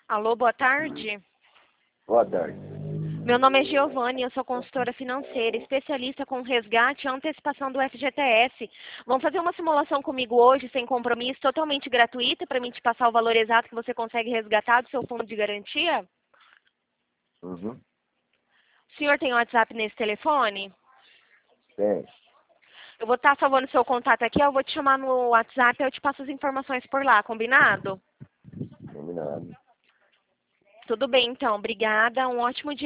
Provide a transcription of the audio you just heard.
Alô, boa tarde. Boa tarde. Meu nome é Giovanni, eu sou consultora financeira, especialista com resgate e antecipação do FGTS. Vamos fazer uma simulação comigo hoje, sem compromisso, totalmente gratuita, para mim te passar o valor exato que você consegue resgatar do seu fundo de garantia? Uhum. O senhor tem WhatsApp nesse telefone? Tem. Eu vou estar salvando seu contato aqui, eu vou te chamar no WhatsApp e eu te passo as informações por lá, combinado? Combinado. Tudo bem, então. Obrigada. Um ótimo dia.